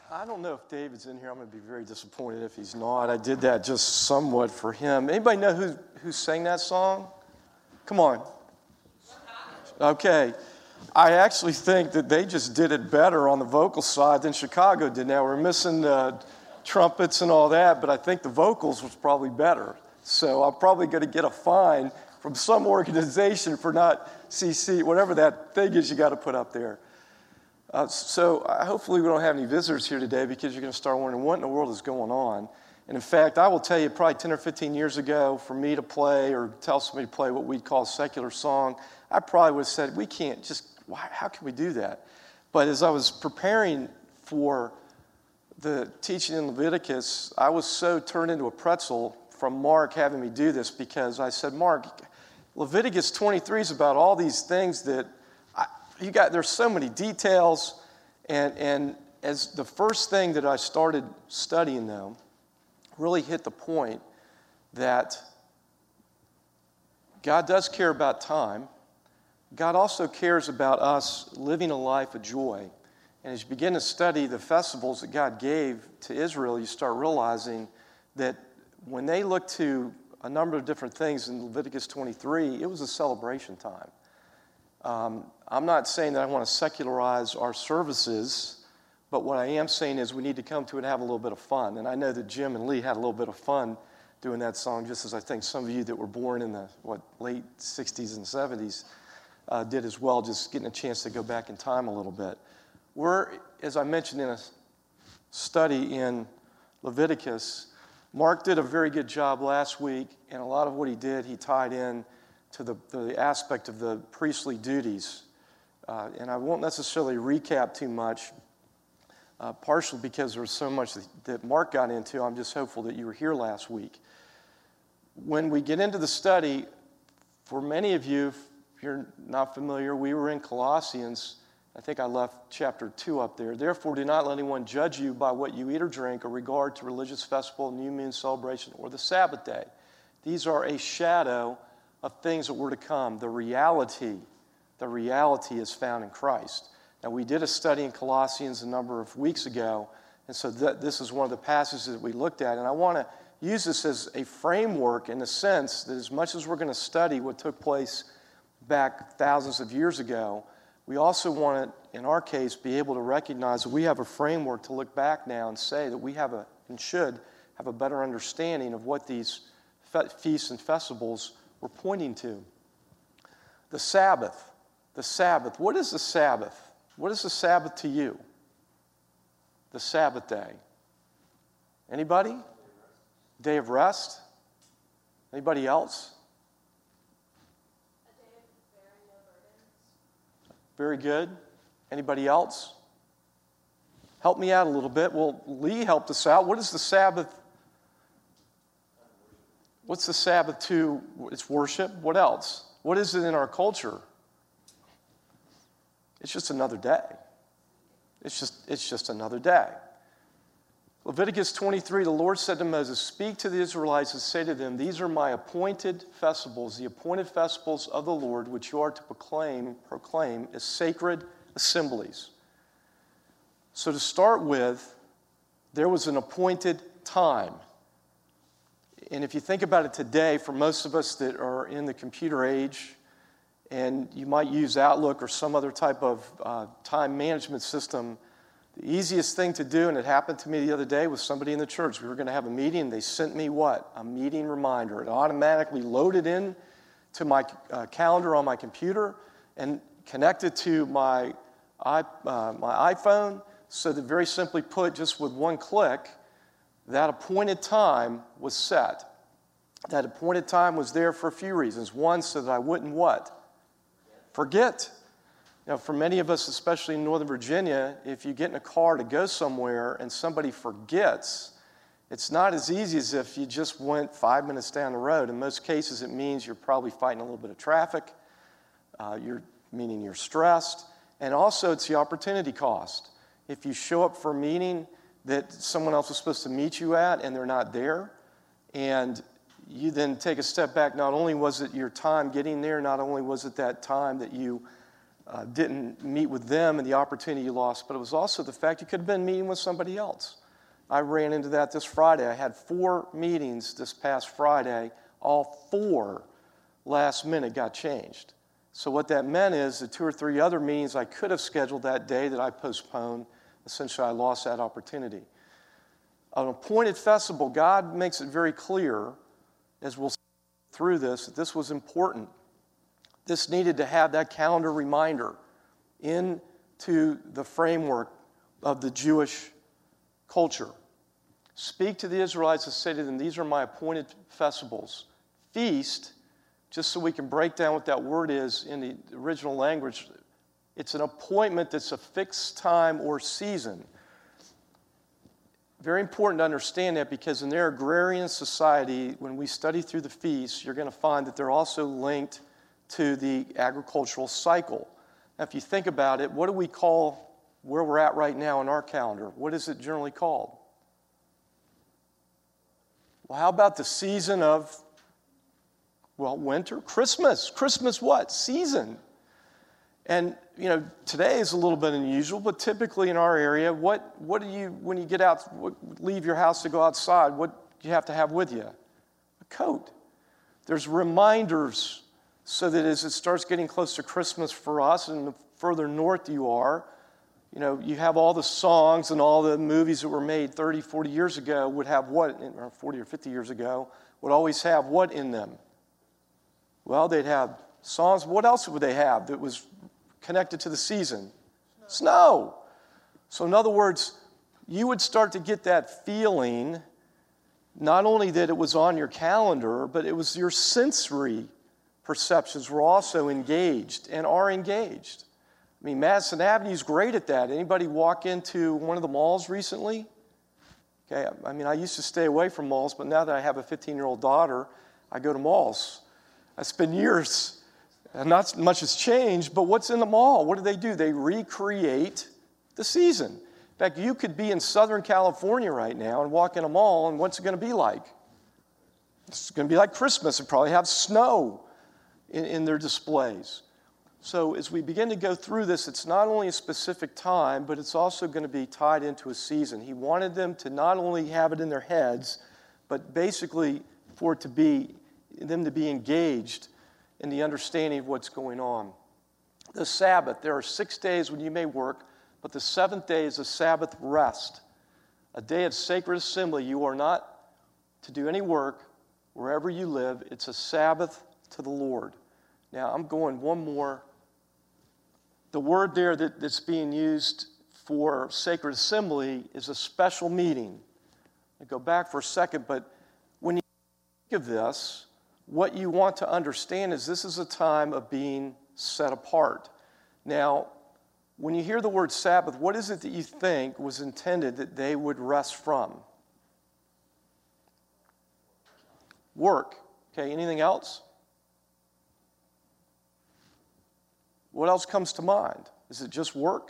I don't know if David's in here. I'm going to be very disappointed if he's not. I did that just somewhat for him. Anybody know who sang that song? Come on. Okay. I actually think that they just did it better on the vocal side than Chicago did. Now, we're missing the trumpets and all that, but I think the vocals was probably better. So I'm probably going to get a fine from some organization for not CC, whatever that thing is you got to put up there. So hopefully we don't have any visitors here today because you're going to start wondering what in the world is going on. And in fact, I will tell you probably 10 or 15 years ago, for me to play or tell somebody to play what we'd call a secular song, I probably would have said, we can't just, how can we do that? But as I was preparing for the teaching in Leviticus, I was so turned into a pretzel from Mark having me do this because I said, Mark, Leviticus 23 is about all these things that there's so many details, and as the first thing that I started studying, though, really hit the point that God does care about time. God also cares about us living a life of joy. And as you begin to study the festivals that God gave to Israel, you start realizing that when they looked to a number of different things in Leviticus 23, it was a celebration time. I'm not saying that I want to secularize our services, but what I am saying is we need to come to it and have a little bit of fun. And I know that Jim and Lee had a little bit of fun doing that song, just as I think some of you that were born in the late 60s and 70s did as well, just getting a chance to go back in time a little bit. We're, as I mentioned, in a study in Leviticus. Mark did a very good job last week, and a lot of what he did, he tied in to the aspect of the priestly duties. And I won't necessarily recap too much, partially because there was so much that Mark got into. I'm just hopeful that you were here last week. When we get into the study, for many of you, if you're not familiar, we were in Colossians. I think I left chapter 2 up there. Therefore, do not let anyone judge you by what you eat or drink or regard to religious festival, new moon celebration, or the Sabbath day. These are a shadow of things that were to come. The reality is found in Christ. Now, we did a study in Colossians a number of weeks ago, and so this is one of the passages that we looked at. And I want to use this as a framework in the sense that as much as we're going to study what took place back thousands of years ago, we also want to, in our case, be able to recognize that we have a framework to look back now and say that we have and should have a better understanding of what these feasts and festivals were pointing to. The Sabbath. The Sabbath. What is the Sabbath? What is the Sabbath to you? The Sabbath day. Anybody? Day of rest? Anybody else? A day of bearing no burdens. Very good. Anybody else? Help me out a little bit. Well, Lee helped us out. What is the Sabbath? What's the Sabbath to? It's worship. What else? What is it in our culture? It's just another day. It's just another day. Leviticus 23, the Lord said to Moses, speak to the Israelites and say to them, these are my appointed festivals, the appointed festivals of the Lord, which you are to proclaim as sacred assemblies. So to start with, there was an appointed time. And if you think about it today, for most of us that are in the computer age, and you might use Outlook or some other type of time management system, the easiest thing to do, and it happened to me the other day with somebody in the church. We were going to have a meeting, and they sent me what? A meeting reminder. It automatically loaded in to my calendar on my computer and connected to my iPhone, so that very simply put, just with one click, that appointed time was set. That appointed time was there for a few reasons. One, so that I wouldn't what? Forget. Now, for many of us, especially in Northern Virginia, if you get in a car to go somewhere and somebody forgets, it's not as easy as if you just went 5 minutes down the road. In most cases, it means you're probably fighting a little bit of traffic, meaning you're stressed, and also it's the opportunity cost. If you show up for a meeting that someone else was supposed to meet you at and they're not there, and you then take a step back, not only was it your time getting there, not only was it that time that you didn't meet with them and the opportunity you lost, but it was also the fact you could have been meeting with somebody else. I ran into that this Friday. I had 4 meetings this past Friday. All 4 last minute got changed. So what that meant is the 2 or 3 other meetings I could have scheduled that day that I postponed, essentially I lost that opportunity. An appointed festival, God makes it very clear, as we'll see through this, that this was important. This needed to have that calendar reminder into the framework of the Jewish culture. Speak to the Israelites and say to them, these are my appointed festivals. Feast, just so we can break down what that word is in the original language, it's an appointment that's a fixed time or season. Very important to understand that, because in their agrarian society, when we study through the feasts, you're going to find that they're also linked to the agricultural cycle. Now, if you think about it, what do we call where we're at right now in our calendar? What is it generally called? Well, how about the season of, winter? Christmas. Christmas what? Season. And, today is a little bit unusual, but typically in our area, what do you, when you get out, leave your house to go outside, what do you have to have with you? A coat. There's reminders so that as it starts getting close to Christmas for us, and the further north you are, you have all the songs and all the movies that were made 30, 40 years ago would have what, or 40 or 50 years ago, would always have what in them? Well, they'd have songs. What else would they have that was connected to the season? Snow. So in other words, you would start to get that feeling, not only that it was on your calendar, but it was your sensory perceptions were also engaged and are engaged. I mean, Madison Avenue is great at that. Anybody walk into one of the malls recently? Okay, I mean, I used to stay away from malls, but now that I have a 15-year-old daughter, I go to malls. It's been years, and not much has changed, but what's in the mall? What do? They recreate the season. In fact, you could be in Southern California right now and walk in a mall, and what's it going to be like? It's going to be like Christmas. It'll probably have snow in their displays. So as we begin to go through this, it's not only a specific time, but it's also going to be tied into a season. He wanted them to not only have it in their heads, but basically for it to be them to be engaged in the understanding of what's going on. The Sabbath, there are 6 days when you may work, but the 7th day is a Sabbath rest, a day of sacred assembly. You are not to do any work wherever you live. It's a Sabbath to the Lord. Now, I'm going one more. The word there that's being used for sacred assembly is a special meeting. I go back for a second, but when you think of this, what you want to understand is this is a time of being set apart. Now, when you hear the word Sabbath, what is it that you think was intended that they would rest from? Work. Okay, anything else? What else comes to mind? Is it just work?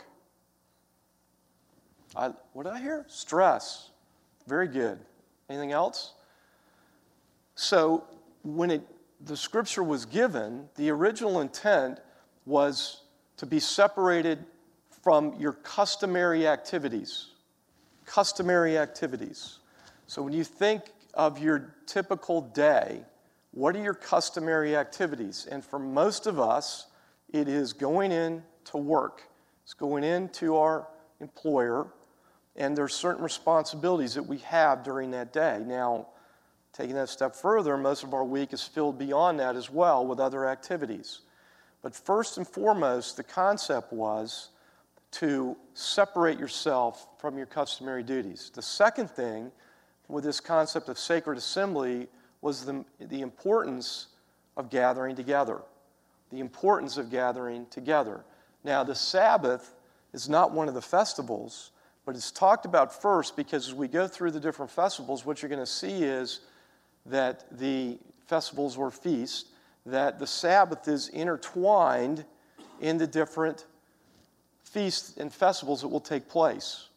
What did I hear? Stress. Very good. Anything else? So when the scripture was given, the original intent was to be separated from your customary activities. Customary activities. So when you think of your typical day, what are your customary activities? And for most of us, it is going in to work. It's going into our employer, and there's certain responsibilities that we have during that day. Now, taking that a step further, most of our week is filled beyond that as well with other activities. But first and foremost, the concept was to separate yourself from your customary duties. The second thing with this concept of sacred assembly was the importance of gathering together. The importance of gathering together. Now, the Sabbath is not one of the festivals, but it's talked about first because as we go through the different festivals, what you're going to see is that the festivals or feasts, that the Sabbath is intertwined in the different feasts and festivals that will take place.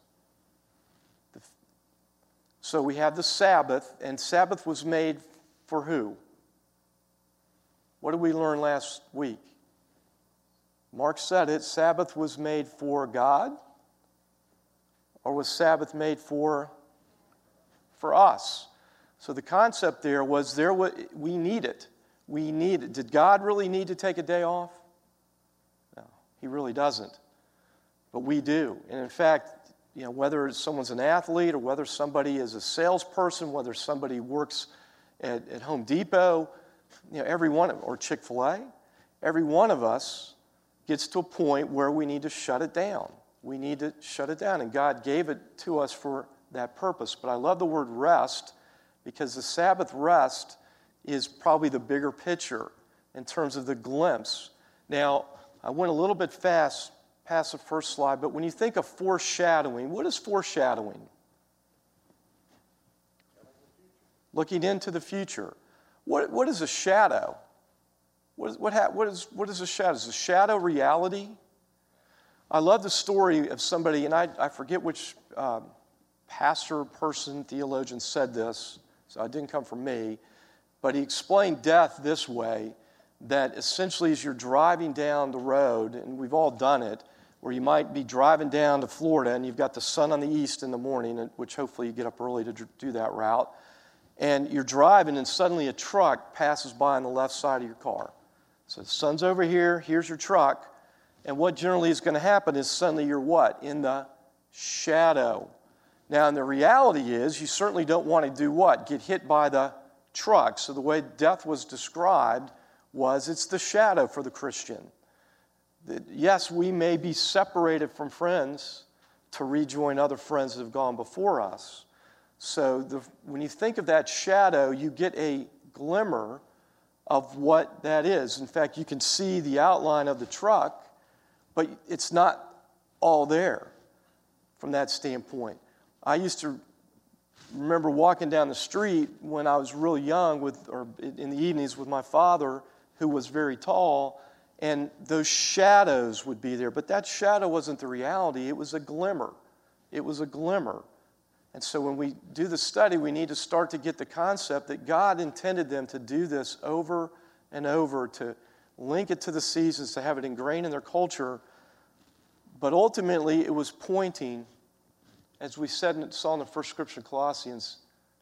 So we have the Sabbath, and Sabbath was made for who? What did we learn last week? Mark said it, Sabbath was made for God, or was Sabbath made for us? So the concept there was we need it. We need it. Did God really need to take a day off? No, he really doesn't. But we do. And in fact, whether someone's an athlete or whether somebody is a salesperson, whether somebody works at Home Depot, every one or Chick-fil-A, every one of us gets to a point where we need to shut it down. We need to shut it down, and God gave it to us for that purpose. But I love the word rest because the Sabbath rest is probably the bigger picture in terms of the glimpse. Now, I went a little bit fast past the first slide, but when you think of foreshadowing, what is foreshadowing? Looking into the future. What is a shadow? What is a shadow? Is a shadow reality? I love the story of somebody, and I forget which pastor, person, theologian said this, so it didn't come from me, but he explained death this way, that essentially as you're driving down the road, and we've all done it, where you might be driving down to Florida and you've got the sun on the east in the morning, which hopefully you get up early to do that route, and you're driving and suddenly a truck passes by on the left side of your car. So the sun's over here, here's your truck, and what generally is going to happen is suddenly you're what? In the shadow. Now, and the reality is you certainly don't want to do what? Get hit by the truck. So the way death was described was it's the shadow for the Christian. Yes, we may be separated from friends to rejoin other friends that have gone before us. So when you think of that shadow, you get a glimmer of what that is. In fact, you can see the outline of the truck, but it's not all there from that standpoint. I used to remember walking down the street when I was really young or in the evenings with my father, who was very tall, and those shadows would be there. But that shadow wasn't the reality. It was a glimmer. It was a glimmer. And so when we do the study, we need to start to get the concept that God intended them to do this over and over, to link it to the seasons, to have it ingrained in their culture. But ultimately, it was pointing, as we saw in the first scripture in Colossians,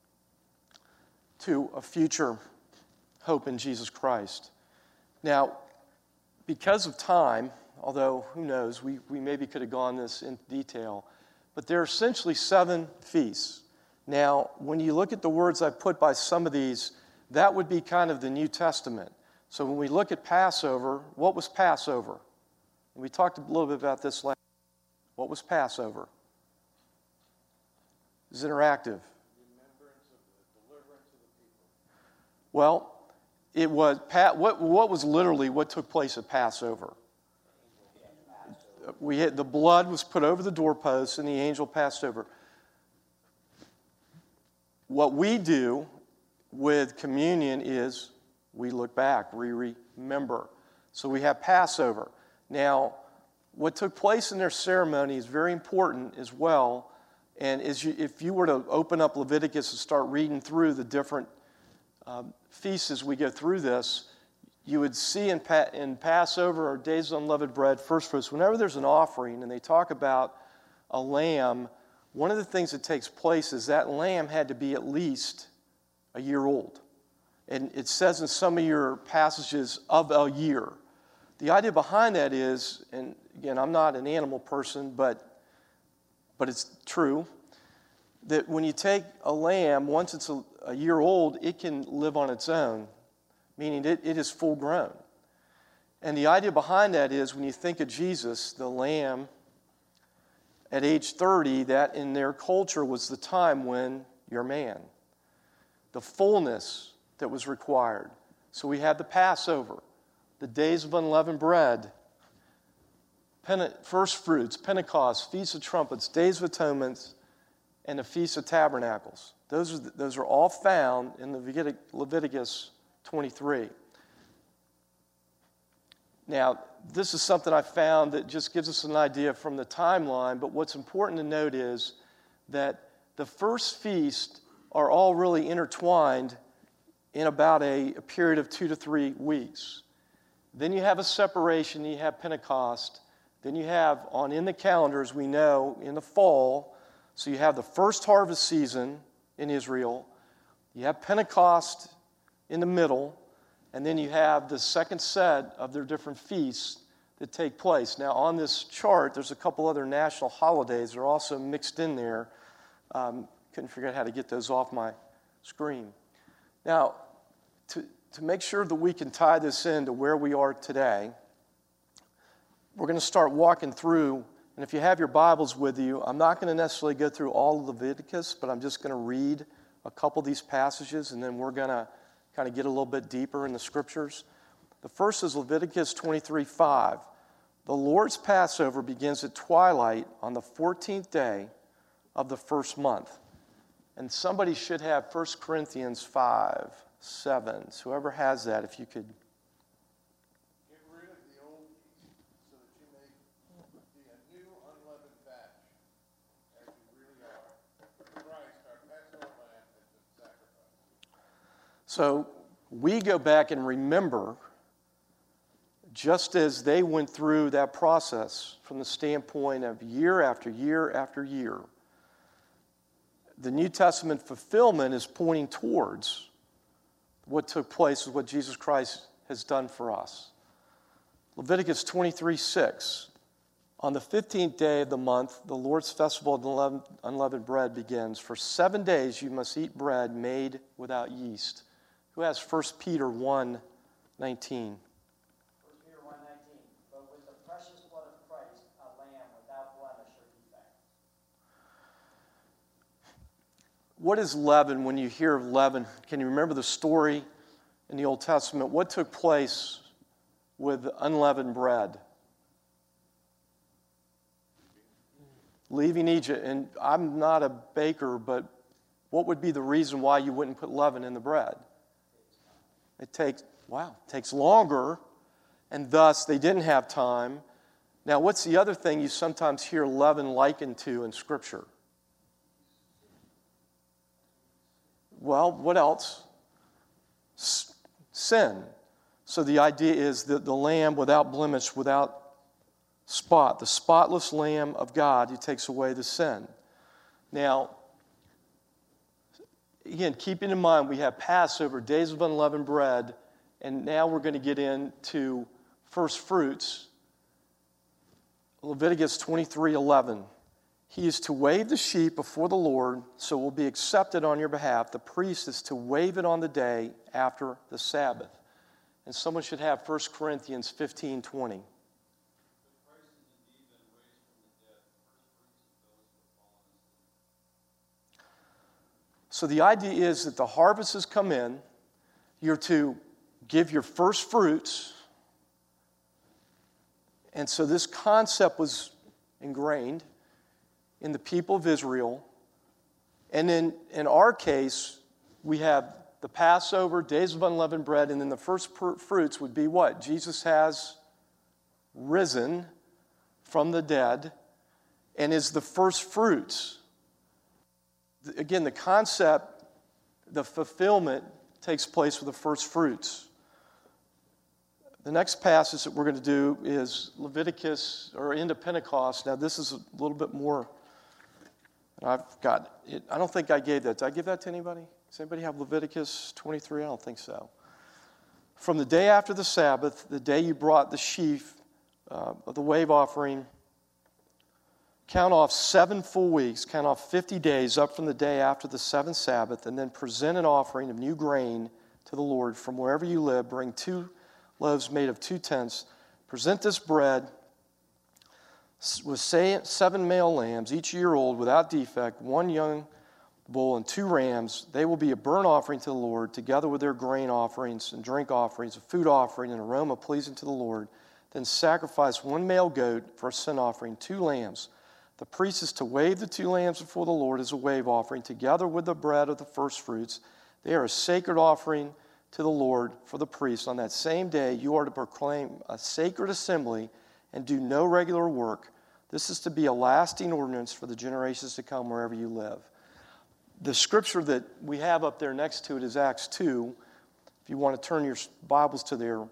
to a future hope in Jesus Christ. Now, because of time, although who knows, we maybe could have gone this in detail, but there are essentially 7 feasts. Now, when you look at the words I put by some of these, that would be kind of the New Testament. So when we look at Passover, what was Passover? And we talked a little bit about this last. What was Passover? It was interactive. Remembrance of the deliverance of the people. Well, it was what was literally what took place at Passover. The blood was put over the doorposts and the angel passed over. What we do with communion is we look back, we remember. So we have Passover. Now, what took place in their ceremony is very important as well. And if you were to open up Leviticus and start reading through the different feasts as we go through this, you would see in Passover or Days of Unleavened Bread, first fruits, whenever there's an offering and they talk about a lamb, one of the things that takes place is that lamb had to be at least a year old. And it says in some of your passages of a year. The idea behind that is, and again, I'm not an animal person, but it's true, that when you take a lamb, once it's a year old, it can live on its own, meaning it is full grown. And the idea behind that is when you think of Jesus, the lamb, at age 30, that in their culture was the time when you're a man. The fullness that was required. So we had the Passover, the Days of Unleavened Bread, First Fruits, Pentecost, Feast of Trumpets, Days of Atonement, and the Feast of Tabernacles. Those are all found in Leviticus 23. Now, this is something I found that just gives us an idea from the timeline, but what's important to note is that the first feast are all really intertwined in about a period of 2 to 3 weeks. Then you have a separation, you have Pentecost. Then you have, in the calendars, we know, in the fall, so you have the first harvest season in Israel. You have Pentecost in the middle. And then you have the second set of their different feasts that take place. Now, on this chart, there's a couple other national holidays that are also mixed in there. Couldn't figure out how to get those off my screen. Now, to make sure that we can tie this into where we are today, we're going to start walking through, and if you have your Bibles with you, I'm not going to necessarily go through all of Leviticus, but I'm just going to read a couple of these passages, and then we're going to kind of get a little bit deeper in the Scriptures. The first is Leviticus 23:5. The Lord's Passover begins at twilight on the 14th day of the first month. And somebody should have 1 Corinthians 5:7. So whoever has that, if you could. Get rid of the old yeast so that you may be a new unleavened batch, as you really are. Christ, our Passover lamb, has been sacrificed. So we go back and remember, just as they went through that process from the standpoint of year after year after year, the New Testament fulfillment is pointing towards what took place with what Jesus Christ has done for us. Leviticus 23:6. On the 15th day of the month, the Lord's festival of unleavened bread begins. For 7 days you must eat bread made without yeast. Who has 1 Peter 1:19? 1 Peter 1:19. But with the precious blood of Christ, a lamb without blemish or defect. What is leaven? When you hear of leaven, can you remember the story in the Old Testament? What took place with unleavened bread? Leaving Egypt. And I'm not a baker, but what would be the reason why you wouldn't put leaven in the bread? It takes longer, and thus they didn't have time. Now, what's the other thing you sometimes hear leaven likened to in Scripture? Well, what else? Sin. So the idea is that the lamb without blemish, without spot, the spotless Lamb of God who takes away the sin. Now, again, keeping in mind we have Passover, days of unleavened bread, and now we're going to get into first fruits. Leviticus 23:11. He is to wave the sheep before the Lord, so it will be accepted on your behalf. The priest is to wave it on the day after the Sabbath. And someone should have 1 Corinthians 15:20. So the idea is that the harvest has come in. You're to give your first fruits. And so this concept was ingrained in the people of Israel. And then in our case, we have the Passover, days of unleavened bread, and then the first fruits would be what? Jesus has risen from the dead and is the first fruits. Again, the concept, the fulfillment takes place with the first fruits. The next passage that we're going to do is Leviticus, or into Pentecost. Now, this is a little bit more, I've got it. I don't think I gave that. Did I give that to anybody? Does anybody have Leviticus 23? I don't think so. From the day after the Sabbath, the day you brought the sheaf of the wave offering, count off 7 full weeks, count off 50 days up from the day after the seventh Sabbath, and then present an offering of new grain to the Lord from wherever you live. Bring 2 loaves made of 2 tenths. Present this bread with 7 male lambs, each year-old without defect, 1 young bull and 2 rams. They will be a burnt offering to the Lord, together with their grain offerings and drink offerings, a food offering, an aroma pleasing to the Lord. Then sacrifice 1 male goat for a sin offering, 2 lambs. The priest is to wave the 2 lambs before the Lord as a wave offering, together with the bread of the first fruits. They are a sacred offering to the Lord for the priest. On that same day, you are to proclaim a sacred assembly and do no regular work. This is to be a lasting ordinance for the generations to come wherever you live. The scripture that we have up there next to it is Acts 2. If you want to turn your Bibles to there,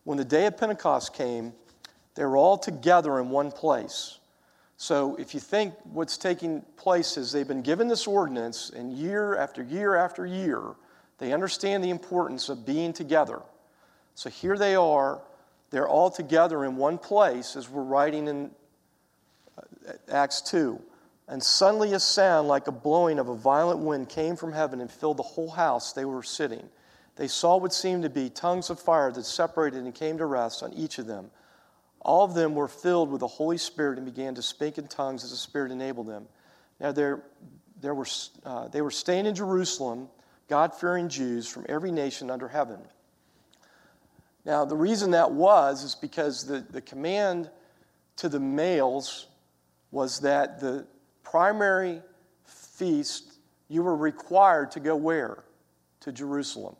when the day of Pentecost came, they were all together in one place. So if you think what's taking place is they've been given this ordinance, and year after year after year, they understand the importance of being together. So here they are, they're all together in one place, as we're writing in Acts 2. And suddenly a sound like a blowing of a violent wind came from heaven and filled the whole house they were sitting. They saw what seemed to be tongues of fire that separated and came to rest on each of them. All of them were filled with the Holy Spirit and began to speak in tongues as the Spirit enabled them. Now they were staying in Jerusalem, God-fearing Jews from every nation under heaven. Now the reason that is because the command to the males was that the primary feast, you were required to go where? To Jerusalem.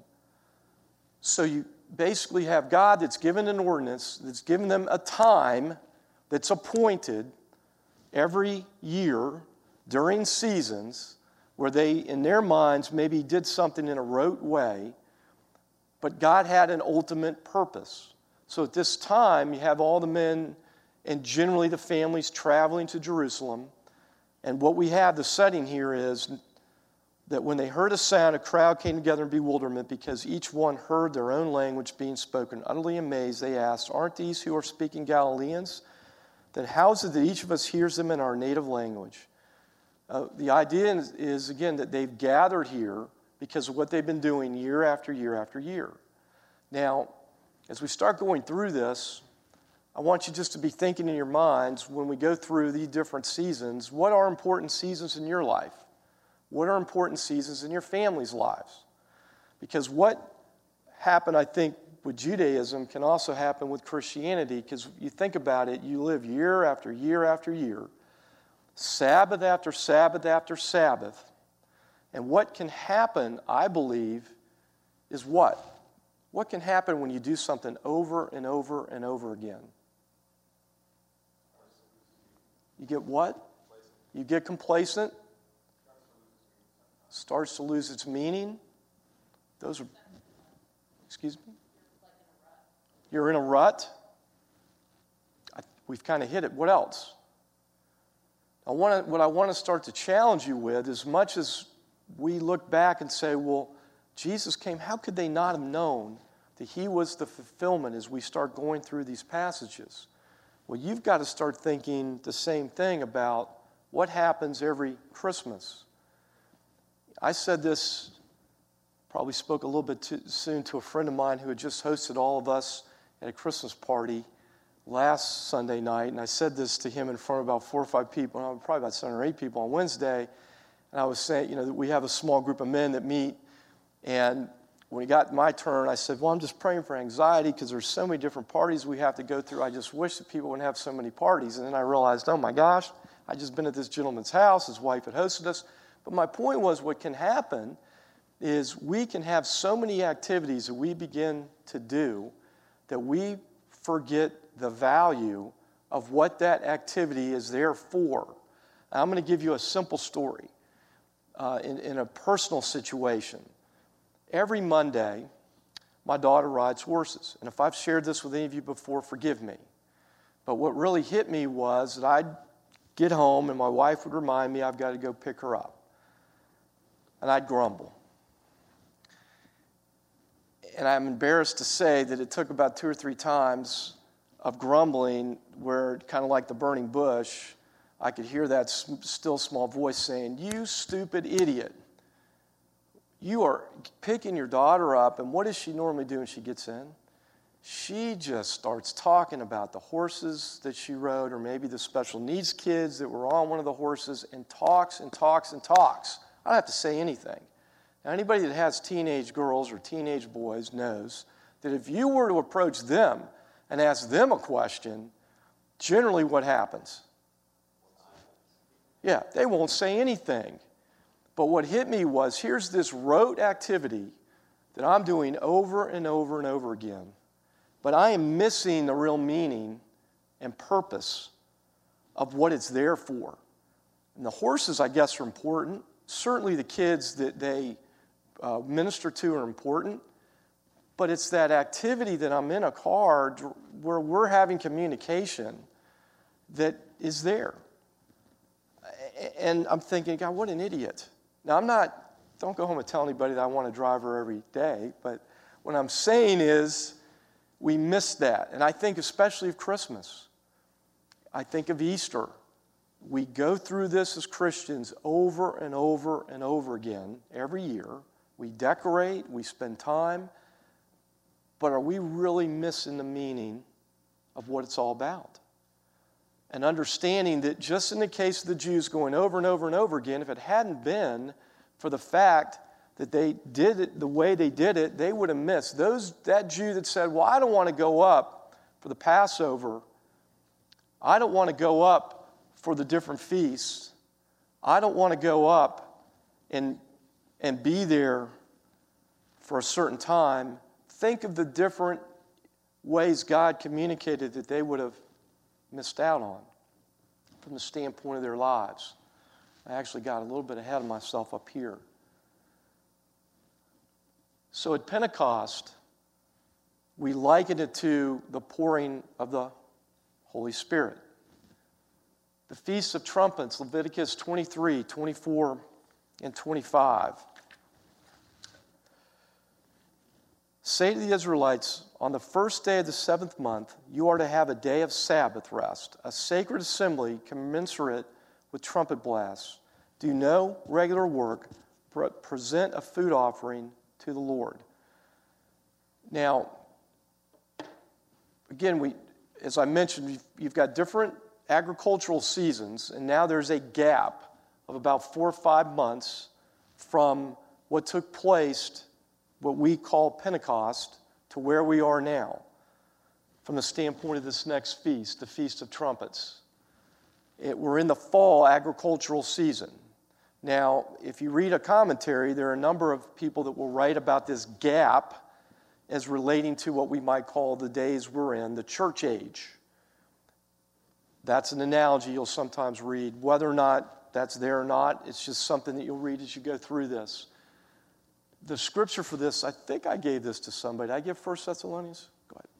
So you basically have God that's given an ordinance, that's given them a time that's appointed every year during seasons where they, in their minds, maybe did something in a rote way, but God had an ultimate purpose. So at this time, you have all the men and generally the families traveling to Jerusalem. And what we have, the setting here is that when they heard a sound, a crowd came together in bewilderment because each one heard their own language being spoken. Utterly amazed, they asked, "Aren't these who are speaking Galileans? Then how is it that each of us hears them in our native language?" The idea is, again, that they've gathered here because of what they've been doing year after year after year. Now, as we start going through this, I want you just to be thinking in your minds when we go through these different seasons, what are important seasons in your life? What are important seasons in your family's lives? Because what happened, I think, with Judaism can also happen with Christianity, because you think about it, you live year after year after year, Sabbath after Sabbath after Sabbath. And what can happen, I believe, is what? What can happen when you do something over and over and over again? You get what? You get complacent. Starts to lose its meaning. Those are, excuse me? You're in a rut. We've kind of hit it. What else? What I want to start to challenge you with, as much as we look back and say, well, Jesus came, how could they not have known that he was the fulfillment as we start going through these passages? Well, you've got to start thinking the same thing about what happens every Christmas. I said this, probably spoke a little bit too soon to a friend of mine who had just hosted all of us at a Christmas party last Sunday night, and I said this to him in front of about 4 or 5 people, probably about 7 or 8 people on Wednesday, and I was saying, that we have a small group of men that meet, and when it got my turn, I said, well, I'm just praying for anxiety because there's so many different parties we have to go through. I just wish that people wouldn't have so many parties. And then I realized, oh my gosh, I just been at this gentleman's house. His wife had hosted us. But my point was, what can happen is we can have so many activities that we begin to do that we forget the value of what that activity is there for. Now, I'm going to give you a simple story in a personal situation. Every Monday, my daughter rides horses. And if I've shared this with any of you before, forgive me. But what really hit me was that I'd get home and my wife would remind me I've got to go pick her up. And I'd grumble. And I'm embarrassed to say that it took about 2 or 3 times of grumbling where, kind of like the burning bush, I could hear that still small voice saying, "You stupid idiot. You are picking your daughter up," and what does she normally do when she gets in? She just starts talking about the horses that she rode, or maybe the special needs kids that were on one of the horses, and talks and talks and talks. I don't have to say anything. Now, anybody that has teenage girls or teenage boys knows that if you were to approach them and ask them a question, generally what happens? Yeah, they won't say anything. But what hit me was, here's this rote activity that I'm doing over and over and over again, but I am missing the real meaning and purpose of what it's there for. And the horses, I guess, are important. Certainly the kids that they minister to are important, but it's that activity that I'm in a car where we're having communication that is there. And I'm thinking, God, what an idiot. Now, don't go home and tell anybody that I want to drive her every day, but what I'm saying is we miss that. And I think especially of Christmas. I think of Easter. We go through this as Christians over and over and over again every year. We decorate, we spend time, but are we really missing the meaning of what it's all about? And understanding that just in the case of the Jews going over and over and over again, if it hadn't been for the fact that they did it the way they did it, they would have missed. That Jew that said, well, I don't want to go up for the Passover. I don't want to go up for the different feasts. I don't want to go up and be there for a certain time. Think of the different ways God communicated that they would have missed out on from the standpoint of their lives. I actually got a little bit ahead of myself up here. So at Pentecost, we liken it to the pouring of the Holy Spirit. The Feast of Trumpets, Leviticus 23, 24, and 25. Say to the Israelites, on the first day of the 7th month, you are to have a day of Sabbath rest, a sacred assembly commensurate with trumpet blasts. Do no regular work, but present a food offering to the Lord. Now, again, as I mentioned, you've got different agricultural seasons, and now there's a gap of about 4 or 5 months from what took place, what we call Pentecost, to where we are now, from the standpoint of this next feast, the Feast of Trumpets. We're in the fall agricultural season. Now, if you read a commentary, there are a number of people that will write about this gap as relating to what we might call the days we're in, the church age. That's an analogy you'll sometimes read. Whether or not that's there or not, it's just something that you'll read as you go through this. The scripture for this, I think I gave this to somebody. Did I give 1 Thessalonians? Go ahead.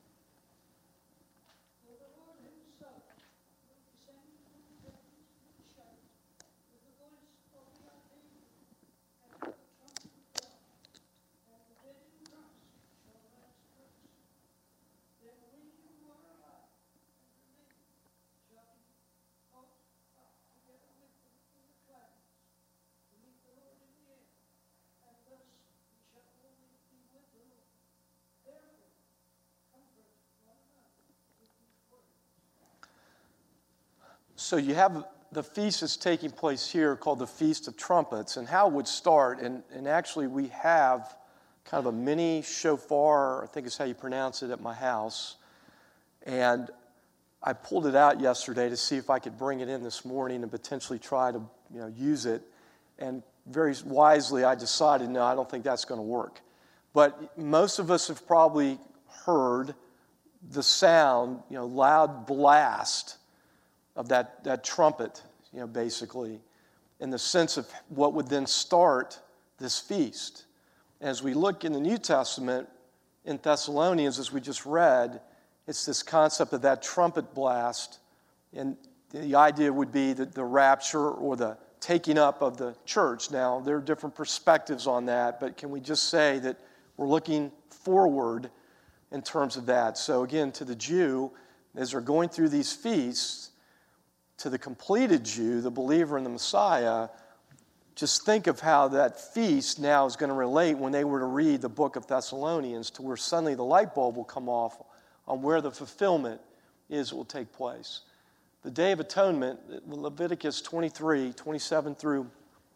So you have the feast that's taking place here called the Feast of Trumpets, and how it would start, and actually we have kind of a mini shofar, I think is how you pronounce it, at my house, and I pulled it out yesterday to see if I could bring it in this morning and potentially try to use it, and very wisely I decided, no, I don't think that's going to work. But most of us have probably heard the sound, loud blast of that trumpet, basically, in the sense of what would then start this feast. As we look in the New Testament, in Thessalonians, as we just read, it's this concept of that trumpet blast, and the idea would be that the rapture or the taking up of the church. Now, there are different perspectives on that, but can we just say that we're looking forward in terms of that? So again, to the Jew, as they're going through these feasts, to the completed Jew, the believer in the Messiah, just think of how that feast now is going to relate when they were to read the book of Thessalonians, to where suddenly the light bulb will come off on where the fulfillment will take place. The Day of Atonement, Leviticus 23, 27 through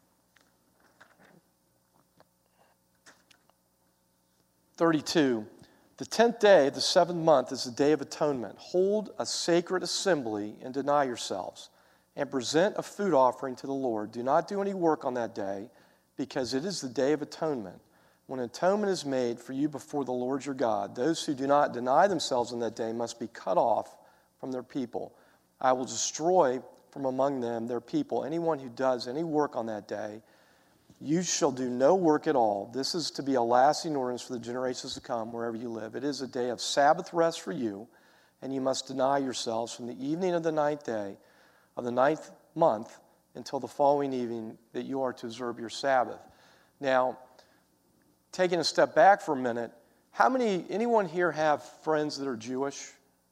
32. The 10th day of the 7th month is the Day of Atonement. Hold a sacred assembly and deny yourselves, and present a food offering to the Lord. Do not do any work on that day, because it is the Day of Atonement, when atonement is made for you before the Lord your God. Those who do not deny themselves on that day must be cut off from their people. I will destroy from among them their people anyone who does any work on that day. You shall do no work at all. This is to be a lasting ordinance for the generations to come, wherever you live. It is a day of Sabbath rest for you, and you must deny yourselves from the evening of the 9th day of the 9th month until the following evening that you are to observe your Sabbath. Now, taking a step back for a minute, anyone here have friends that are Jewish?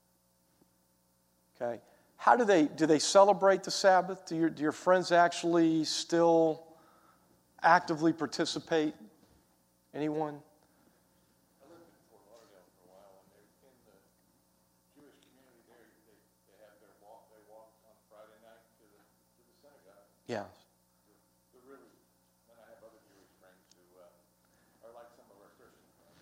Okay. How do they celebrate the Sabbath? Do your friends actually still actively participate? Anyone? I lived in Fort Lauderdale for a while, and they're in the Jewish community there. They have their walk. They walk on Friday night to the synagogue. Yeah. They're really. And I have other Jewish friends who are like some of our Christian friends.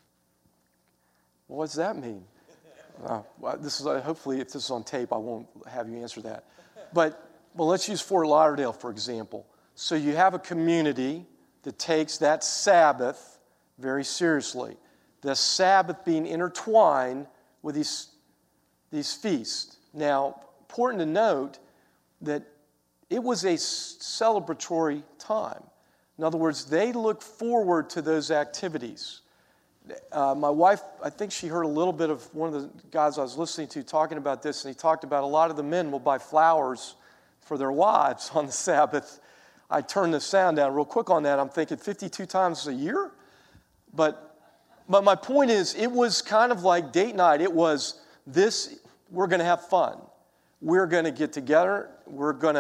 What does that mean? Well, this is hopefully, if this is on tape, I won't have you answer that. But let's use Fort Lauderdale, for example. So you have a community that takes that Sabbath very seriously. The Sabbath being intertwined with these feasts. Now, important to note that it was a celebratory time. In other words, they look forward to those activities. My wife, I think she heard a little bit of one of the guys I was listening to talking about this, and he talked about a lot of the men will buy flowers for their wives on the Sabbath. I turned the sound down real quick on that. I'm thinking 52 times a year? But my point is, it was kind of like date night. It was this, we're going to have fun. We're going to get together. We're going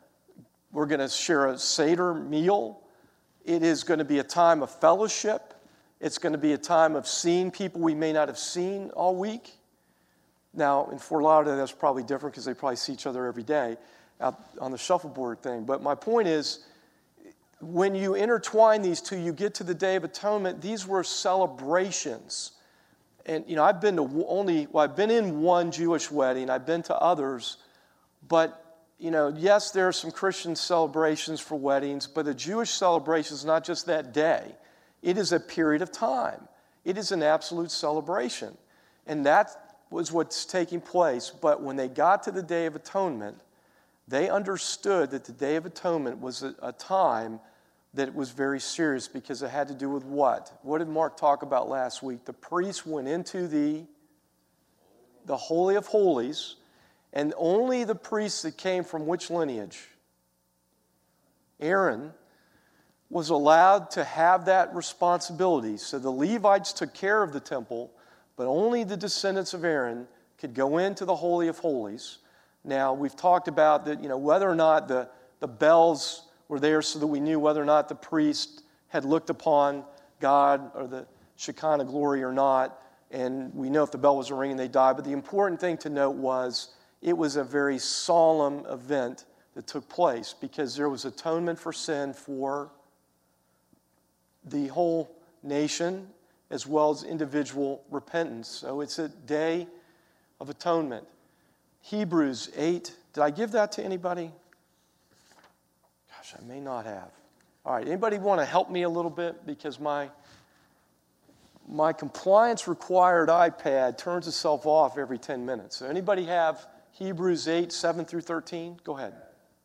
to share a Seder meal. It is going to be a time of fellowship. It's going to be a time of seeing people we may not have seen all week. Now, in Fort Lauderdale, that's probably different because they probably see each other every day out on the shuffleboard thing. But my point is, when you intertwine these two, you get to the Day of Atonement. These were celebrations. And, I've been in one Jewish wedding. I've been to others. But, yes, there are some Christian celebrations for weddings, but a Jewish celebration is not just that day. It is a period of time. It is an absolute celebration. And that was what's taking place. But when they got to the Day of Atonement, they understood that the Day of Atonement was a time that was very serious because it had to do with what? What did Mark talk about last week? The priests went into the Holy of Holies, and only the priests that came from which lineage? Aaron was allowed to have that responsibility. So the Levites took care of the temple, but only the descendants of Aaron could go into the Holy of Holies. Now, we've talked about that, whether or not the bells were there so that we knew whether or not the priest had looked upon God or the Shekinah glory or not. And we know if the bell wasn't ringing, they died. But the important thing to note was it was a very solemn event that took place because there was atonement for sin for the whole nation as well as individual repentance. So it's a day of atonement. Hebrews 8. Did I give that to anybody? Gosh, I may not have. All right, anybody want to help me a little bit? Because my compliance required iPad turns itself off every 10 minutes. So anybody have Hebrews 8, 7 through 13? Go ahead.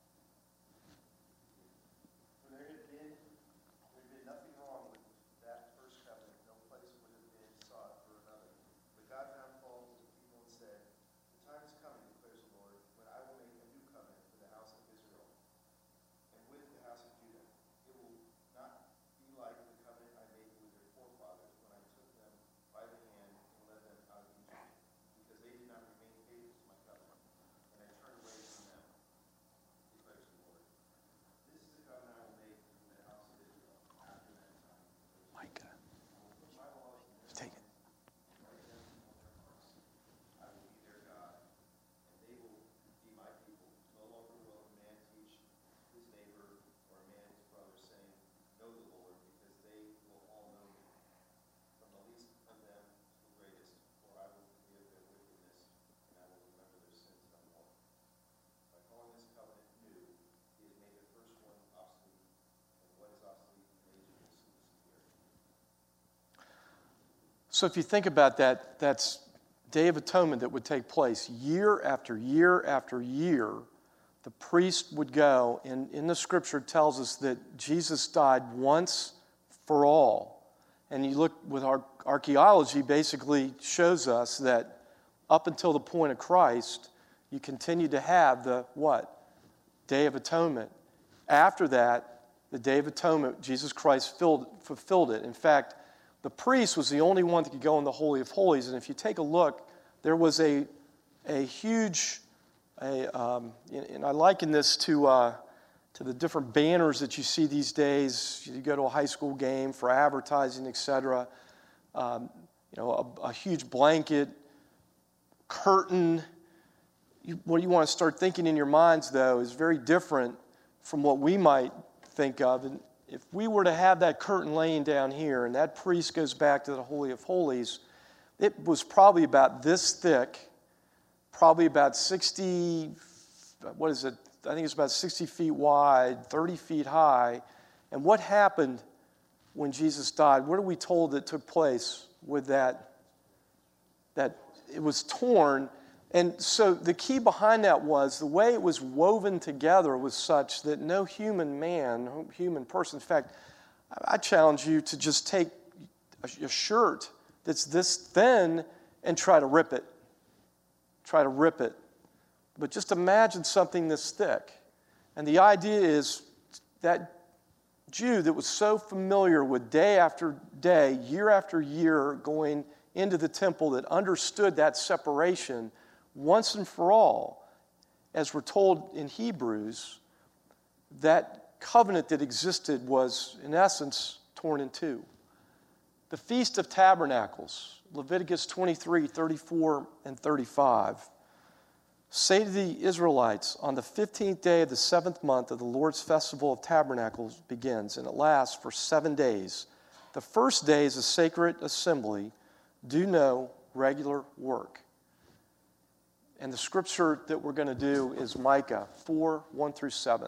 So if you think about that, that's Day of Atonement that would take place year after year after year. the priest would go, and in the scripture it tells us that Jesus died once for all. And you look with our archaeology basically shows us that up until the point of Christ, you continue to have the what? Day of Atonement. After that, the Day of Atonement, Jesus Christ fulfilled it. In fact, the priest was the only one that could go in the Holy of Holies. And if you take a look, there was a huge, and I liken this to the different banners that you see these days. You go to a high school game for advertising, etc. A huge blanket, curtain. What you want to start thinking in your minds, though, is very different from what we might think of. And if we were to have that curtain laying down here, and that priest goes back to the Holy of Holies, it was probably about this thick, probably about 60, what is it? I think it's about 60 feet wide, 30 feet high. And what happened when Jesus died? What are we told that took place with that? That it was torn. And so the key behind that was the way it was woven together was such that no human man, human person, in fact, I challenge you to just take a shirt that's this thin and try to rip it. Try to rip it. But just imagine something this thick. And the idea is that Jew that was so familiar with day after day, year after year, going into the temple, that understood that separation once and for all, as we're told in Hebrews, that covenant that existed was, in essence, torn in two. The Feast of Tabernacles, Leviticus 23, 34, and 35. Say to the Israelites, on the 15th day of the 7th month of the Lord's festival of tabernacles begins, and it lasts for 7 days. The first day is a sacred assembly. Do no regular work. And the scripture that we're going to do is Micah 4, 1 through 7.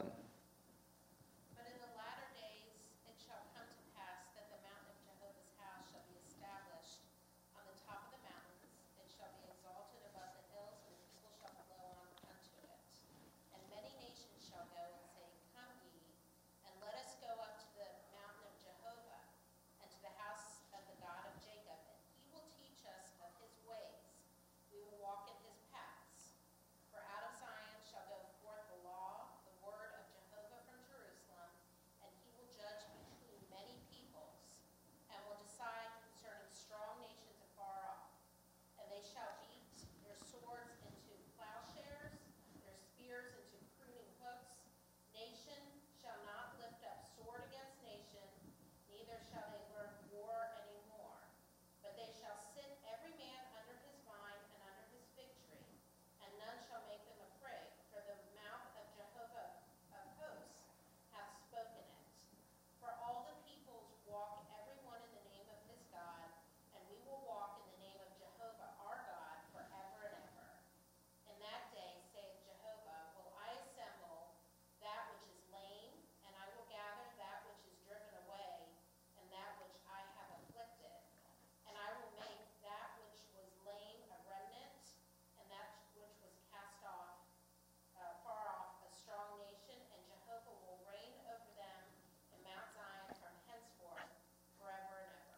But in the latter days it shall come to pass that the mountain of Jehovah's house shall be established on the top of the mountains. It shall be exalted above the hills, and the people shall flow on unto it. And many nations shall go and say, Come ye, and let us go up to the mountain of Jehovah, and to the house of the God of Jacob, and he will teach us of his ways. We will walk in his paths. For out of Zion shall go forth the law, the word of Jehovah from Jerusalem, and he will judge between many peoples, and will decide concerning strong nations afar off. And they shall beat their swords into plowshares, their spears into pruning hooks. Nation shall not lift up sword against nation, neither shall they learn war any more. But they shall sit every man under his vine and under his fig tree, and none shall make them afraid, for the mouth of Jehovah of hosts hath spoken it. For all the peoples walk every one in the name of his God, and we will walk in the name of Jehovah our God forever and ever. In that day, saith Jehovah, will I assemble that which is lame, and I will gather that which is driven away, and that which I have afflicted. And I will make that which was lame a remnant, and that which was cast off, far off, a strong nation, and Jehovah will reign over them in Mount Zion from henceforth, forever and ever.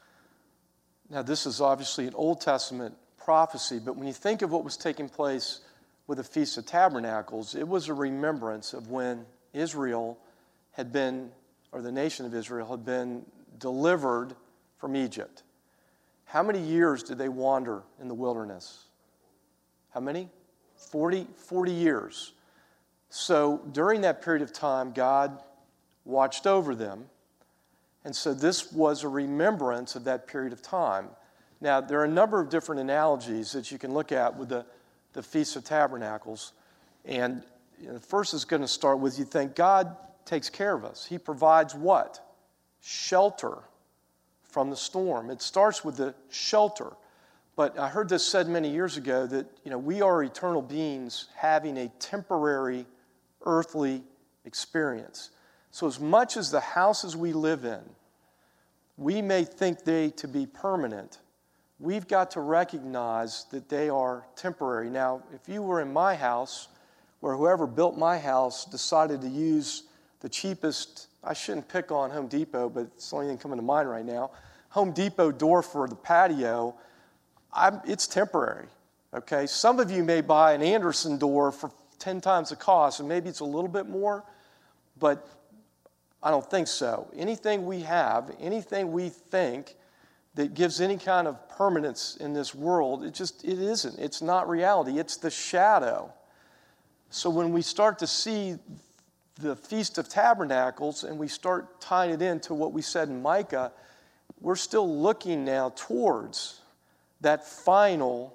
Now, this is obviously an Old Testament prophecy, but when you think of what was taking place with the Feast of Tabernacles, it was a remembrance of when Israel had been, or the nation of Israel had been delivered from Egypt. How many years did they wander in the wilderness? How many? 40 years. So during that period of time, God watched over them. And so this was a remembrance of that period of time. Now, there are a number of different analogies that you can look at with the Feast of Tabernacles. And the first is going to start with, you think God takes care of us. He provides what? Shelter from the storm. It starts with the shelter. But I heard this said many years ago that we are eternal beings having a temporary earthly experience. So as much as the houses we live in, we may think they to be permanent, we've got to recognize that they are temporary. Now, if you were in my house, where whoever built my house decided to use the cheapest, I shouldn't pick on Home Depot, but it's the only thing coming to mind right now, Home Depot door for the patio, it's temporary, okay? Some of you may buy an Anderson door for 10 times the cost, and maybe it's a little bit more, but I don't think so. Anything we have, anything we think that gives any kind of permanence in this world, it isn't. It's not reality. It's the shadow. So when we start to see the Feast of Tabernacles and we start tying it into what we said in Micah, we're still looking now towards that final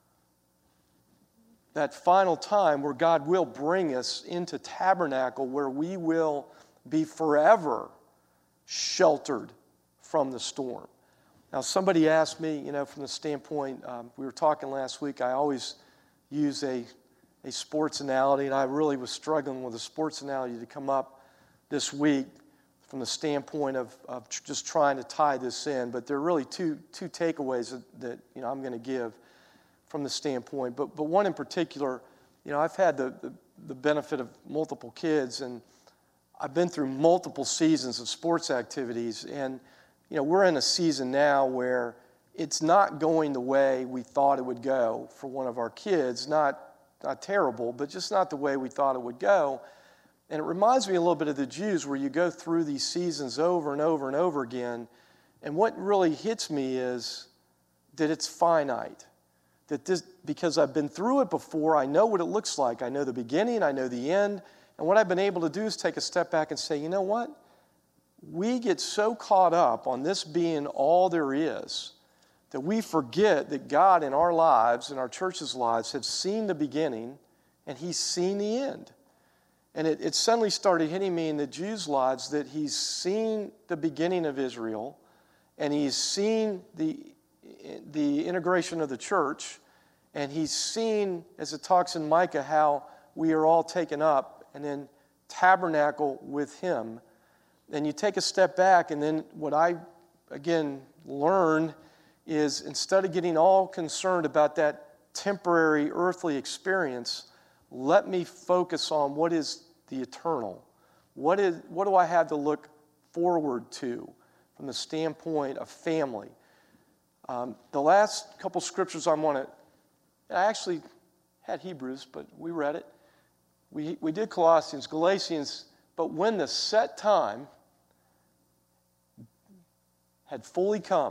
time where God will bring us into tabernacle, where we will be forever sheltered from the storm. Now, somebody asked me, from the standpoint, we were talking last week, I always use a sports analogy, and I really was struggling with a sports analogy to come up this week from the standpoint of just trying to tie this in. But there are really two takeaways that I'm going to give from the standpoint. But one in particular, I've had the benefit of multiple kids, and I've been through multiple seasons of sports activities, and we're in a season now where it's not going the way we thought it would go for one of our kids. Not terrible, but just not the way we thought it would go. And it reminds me a little bit of the Jews, where you go through these seasons over and over and over again, and what really hits me is that it's finite. Because I've been through it before, I know what it looks like. I know the beginning, I know the end, and what I've been able to do is take a step back and say, you know what? We get so caught up on this being all there is that we forget that God in our lives, in our church's lives, has seen the beginning and He's seen the end. And it suddenly started hitting me in the Jews' lives that He's seen the beginning of Israel, and He's seen the integration of the church, and He's seen, as it talks in Micah, how we are all taken up and then tabernacle with Him. And you take a step back, and then what I, again, learned is, instead of getting all concerned about that temporary earthly experience, let me focus on what is the eternal. What do I have to look forward to from the standpoint of family? The last couple scriptures I actually had Hebrews, but we read it. We did Colossians, Galatians, but when the set time had fully come.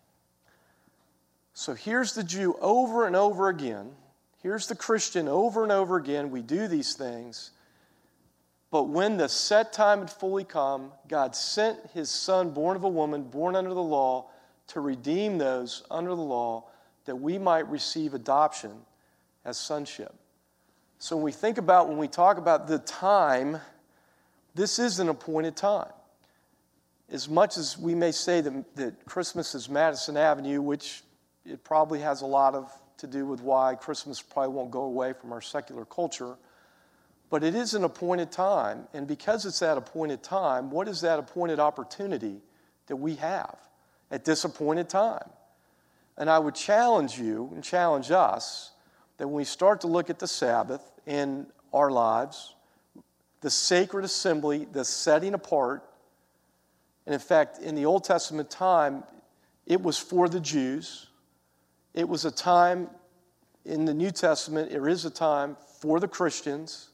So here's the Jew over and over again. Here's the Christian over and over again. We do these things. But when the set time had fully come, God sent His Son, born of a woman, born under the law, to redeem those under the law, that we might receive adoption as sonship. So when we talk about the time, this is an appointed time. As much as we may say that Christmas is Madison Avenue, which it probably has a lot to do with why Christmas probably won't go away from our secular culture, but it is an appointed time. And because it's that appointed time, what is that appointed opportunity that we have at this appointed time? And I would challenge you and challenge us that when we start to look at the Sabbath in our lives, the sacred assembly, the setting apart, and in fact, in the Old Testament time, it was for the Jews. It was a time in the New Testament, there is a time for the Christians.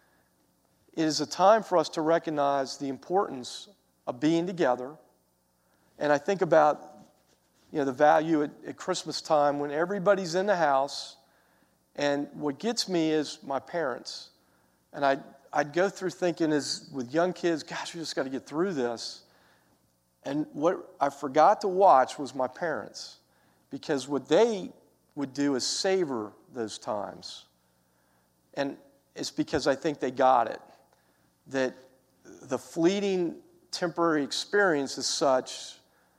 It is a time for us to recognize the importance of being together. And I think about the value at Christmas time when everybody's in the house. And what gets me is my parents. And I'd go through thinking with young kids, gosh, we just got to get through this. And what I forgot to watch was my parents, because what they would do is savor those times. And it's because I think they got it, that the fleeting temporary experience is such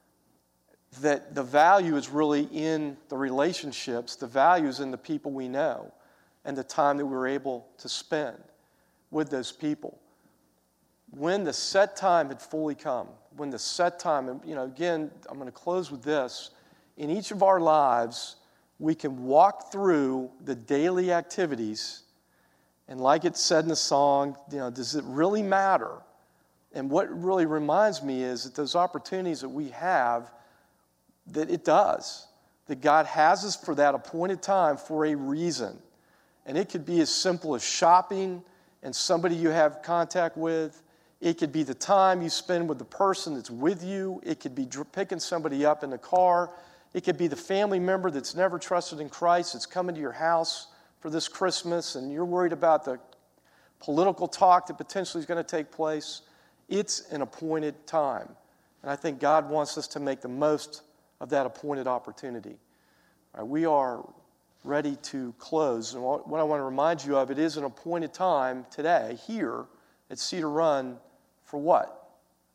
that the value is really in the relationships, the value is in the people we know, and the time that we're able to spend with those people. When the set time had fully come, when the set time, and again, I'm going to close with this. In each of our lives, we can walk through the daily activities And like it said in the song, does it really matter? And what really reminds me is that those opportunities that we have, that it does. That God has us for that appointed time for a reason. And it could be as simple as shopping and somebody you have contact with. It could be the time you spend with the person that's with you. It could be picking somebody up in the car. It could be the family member that's never trusted in Christ that's coming to your house for this Christmas and you're worried about the political talk that potentially is going to take place. It's an appointed time. And I think God wants us to make the most of that appointed opportunity. All right, we are ready to close. And what I want to remind you of, it is an appointed time today here at Cedar Run for what?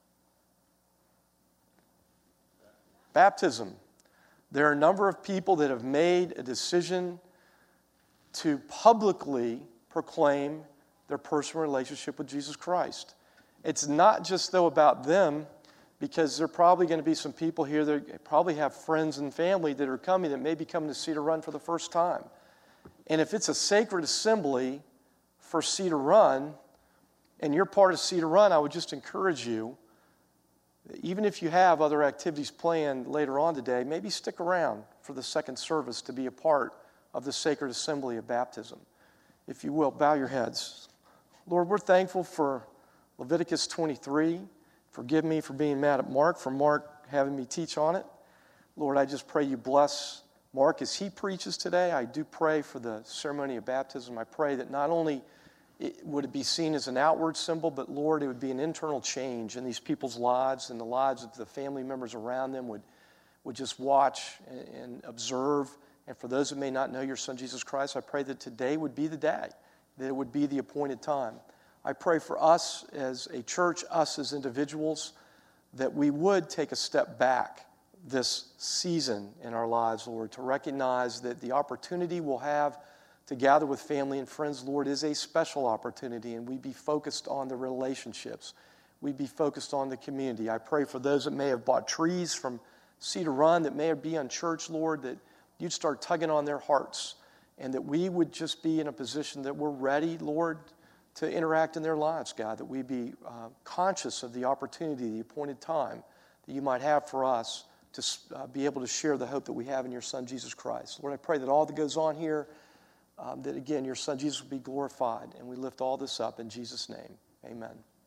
Baptism. There are a number of people that have made a decision to publicly proclaim their personal relationship with Jesus Christ. It's not just, though, about them, because there are probably going to be some people here that probably have friends and family that are coming that may be coming to Cedar Run for the first time. And if it's a sacred assembly for Cedar Run, and you're part of Cedar Run, I would just encourage you, even if you have other activities planned later on today, maybe stick around for the second service to be a part of the sacred assembly of baptism. If you will, bow your heads. Lord, we're thankful for Leviticus 23. Forgive me for being mad at Mark, for Mark having me teach on it. Lord, I just pray you bless Mark as he preaches today. I do pray for the ceremony of baptism. I pray that not only would it be seen as an outward symbol, but Lord, it would be an internal change in these people's lives and the lives of the family members around them would just watch and observe. And for those who may not know your Son, Jesus Christ, I pray that today would be the day, that it would be the appointed time. I pray for us as a church, us as individuals, that we would take a step back this season in our lives, Lord, to recognize that the opportunity we'll have to gather with family and friends, Lord, is a special opportunity, and we be focused on the relationships. We be focused on the community. I pray for those that may have bought trees from Cedar Run, that may be on church, Lord, that you'd start tugging on their hearts, and that we would just be in a position that we're ready, Lord, to interact in their lives, God, that we be conscious of the opportunity, the appointed time that you might have for us to be able to share the hope that we have in your Son, Jesus Christ. Lord, I pray that all that goes on here, that again, your Son, Jesus, will be glorified, and we lift all this up in Jesus' name. Amen.